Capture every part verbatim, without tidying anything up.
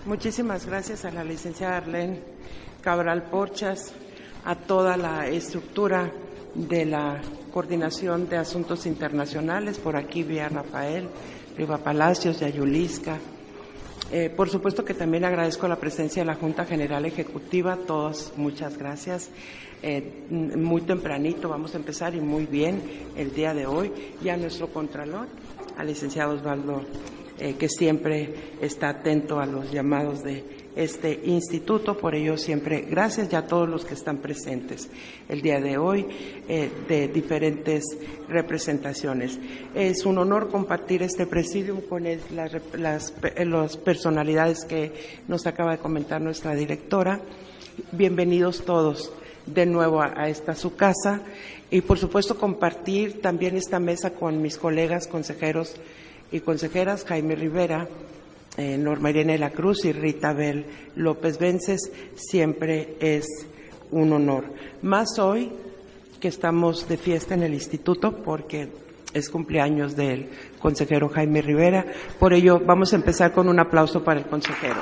Muchísimas gracias a la licenciada Arlene Cabral Porchas, a toda la estructura de la Coordinación de Asuntos Internacionales, por aquí vía Rafael, Riva Palacios, Yayulisca. Eh, por supuesto que también agradezco la presencia de la Junta General Ejecutiva, todos muchas gracias. Eh, muy tempranito vamos a empezar y muy bien el día de hoy, y a nuestro Contralor, al licenciado Osvaldo, eh, que siempre está atento a los llamados de este instituto. Por ello siempre gracias, y a todos los que están presentes el día de hoy, eh, de diferentes representaciones. Es un honor compartir este presidium con el, las, las, las personalidades que nos acaba de comentar nuestra directora. Bienvenidos todos de nuevo a, a esta su casa, y por supuesto compartir también esta mesa con mis colegas consejeros y consejeras, Jaime Rivera, eh, Norma Irene de la Cruz y Rita Bel López Vences. Siempre es un honor. Más hoy que estamos de fiesta en el instituto porque es cumpleaños del consejero Jaime Rivera. Por ello vamos a empezar con un aplauso para el consejero.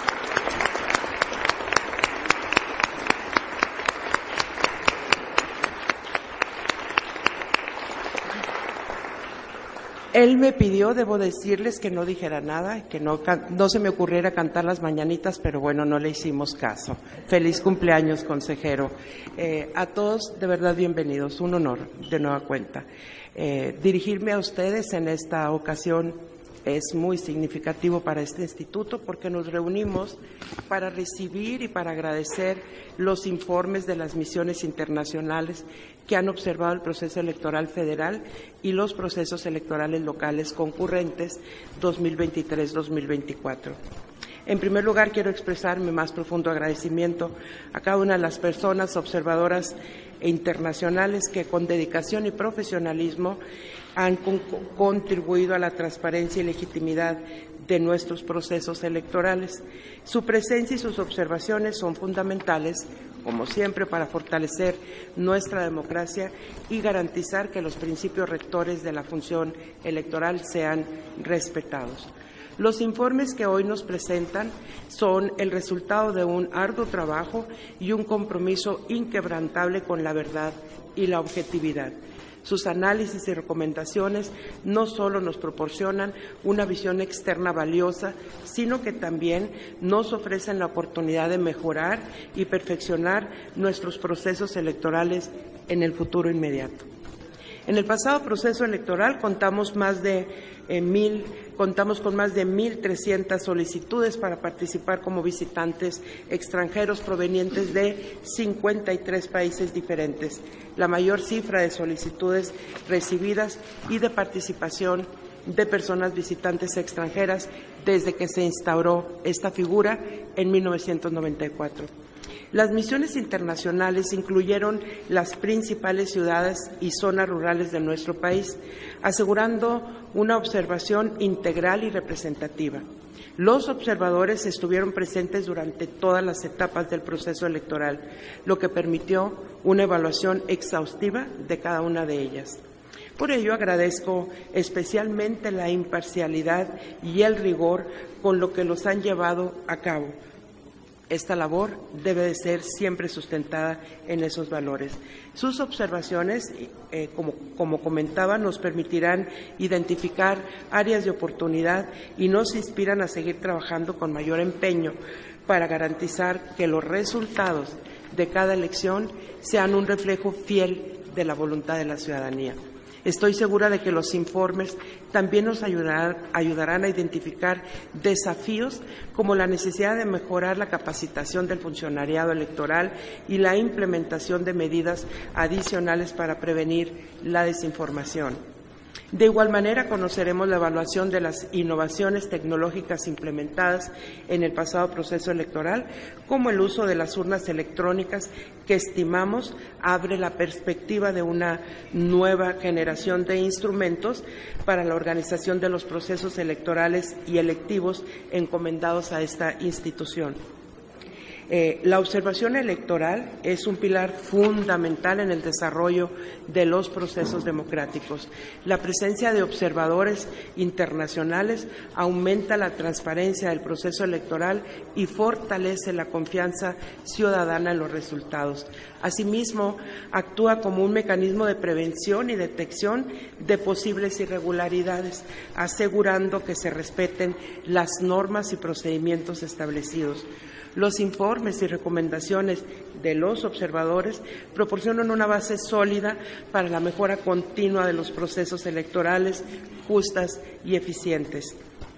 Él me pidió, debo decirles, que no dijera nada, que no, no se me ocurriera cantar las mañanitas, pero bueno, no le hicimos caso. Feliz cumpleaños, consejero. Eh, a todos, de verdad, bienvenidos. Un honor, de nueva cuenta. Eh, dirigirme a ustedes en esta ocasión es muy significativo para este instituto, porque nos reunimos para recibir y para agradecer los informes de las misiones internacionales que han observado el proceso electoral federal y los procesos electorales locales concurrentes dos mil veintitrés dos mil veinticuatro. En primer lugar, quiero expresar mi más profundo agradecimiento a cada una de las personas observadoras e internacionales que con dedicación y profesionalismo han con contribuido a la transparencia y legitimidad de nuestros procesos electorales. Su presencia y sus observaciones son fundamentales, como siempre, para fortalecer nuestra democracia y garantizar que los principios rectores de la función electoral sean respetados. Los informes que hoy nos presentan son el resultado de un arduo trabajo y un compromiso inquebrantable con la verdad y la objetividad. Sus análisis y recomendaciones no solo nos proporcionan una visión externa valiosa, sino que también nos ofrecen la oportunidad de mejorar y perfeccionar nuestros procesos electorales en el futuro inmediato. En el pasado proceso electoral contamos más de eh, mil, contamos con más de mil trescientas solicitudes para participar como visitantes extranjeros provenientes de cincuenta y tres países diferentes, la mayor cifra de solicitudes recibidas y de participación de personas visitantes extranjeras desde que se instauró esta figura en mil novecientos noventa y cuatro. Las misiones internacionales incluyeron las principales ciudades y zonas rurales de nuestro país, asegurando una observación integral y representativa. Los observadores estuvieron presentes durante todas las etapas del proceso electoral, lo que permitió una evaluación exhaustiva de cada una de ellas. Por ello, agradezco especialmente la imparcialidad y el rigor con lo que los han llevado a cabo. Esta labor debe de ser siempre sustentada en esos valores. Sus observaciones, eh, como, como comentaba, nos permitirán identificar áreas de oportunidad y nos inspiran a seguir trabajando con mayor empeño para garantizar que los resultados de cada elección sean un reflejo fiel de la voluntad de la ciudadanía. Estoy segura de que los informes también nos ayudarán, ayudarán a identificar desafíos como la necesidad de mejorar la capacitación del funcionariado electoral y la implementación de medidas adicionales para prevenir la desinformación. De igual manera, conoceremos la evaluación de las innovaciones tecnológicas implementadas en el pasado proceso electoral, como el uso de las urnas electrónicas, que estimamos abre la perspectiva de una nueva generación de instrumentos para la organización de los procesos electorales y electivos encomendados a esta institución. Eh, la observación electoral es un pilar fundamental en el desarrollo de los procesos democráticos. La presencia de observadores internacionales aumenta la transparencia del proceso electoral y fortalece la confianza ciudadana en los resultados. Asimismo, actúa como un mecanismo de prevención y detección de posibles irregularidades, asegurando que se respeten las normas y procedimientos establecidos. Los informes y recomendaciones de los observadores proporcionan una base sólida para la mejora continua de los procesos electorales justas y eficientes.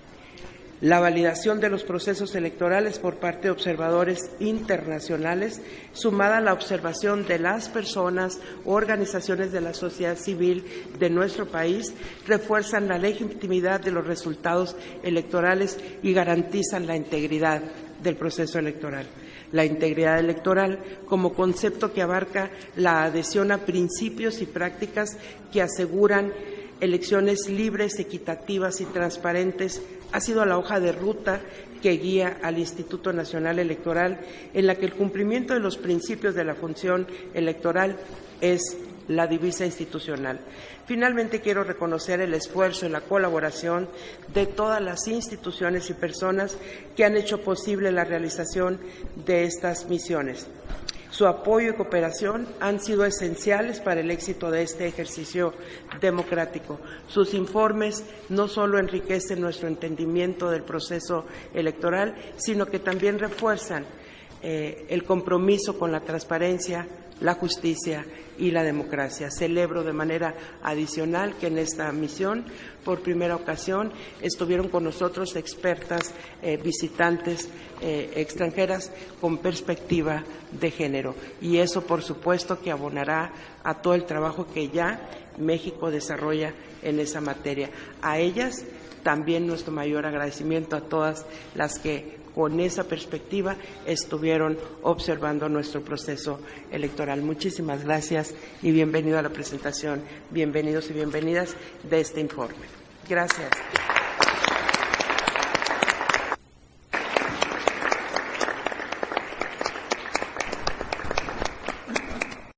La validación de los procesos electorales por parte de observadores internacionales, sumada a la observación de las personas o organizaciones de la sociedad civil de nuestro país, refuerzan la legitimidad de los resultados electorales y garantizan la integridad del proceso electoral. La integridad electoral, como concepto que abarca la adhesión a principios y prácticas que aseguran elecciones libres, equitativas y transparentes, ha sido la hoja de ruta que guía al Instituto Nacional Electoral, en la que el cumplimiento de los principios de la función electoral es la divisa institucional. Finalmente, quiero reconocer el esfuerzo y la colaboración de todas las instituciones y personas que han hecho posible la realización de estas misiones. Su apoyo y cooperación han sido esenciales para el éxito de este ejercicio democrático. Sus informes no solo enriquecen nuestro entendimiento del proceso electoral, sino que también refuerzan eh, el compromiso con la transparencia, la justicia y la democracia. Celebro de manera adicional que en esta misión, por primera ocasión, estuvieron con nosotros expertas eh, visitantes eh, extranjeras con perspectiva de género. Y eso, por supuesto, que abonará a todo el trabajo que ya México desarrolla en esa materia. A ellas también nuestro mayor agradecimiento, a todas las que con esa perspectiva estuvieron observando nuestro proceso electoral. Muchísimas gracias y bienvenido a la presentación, bienvenidos y bienvenidas de este informe. Gracias.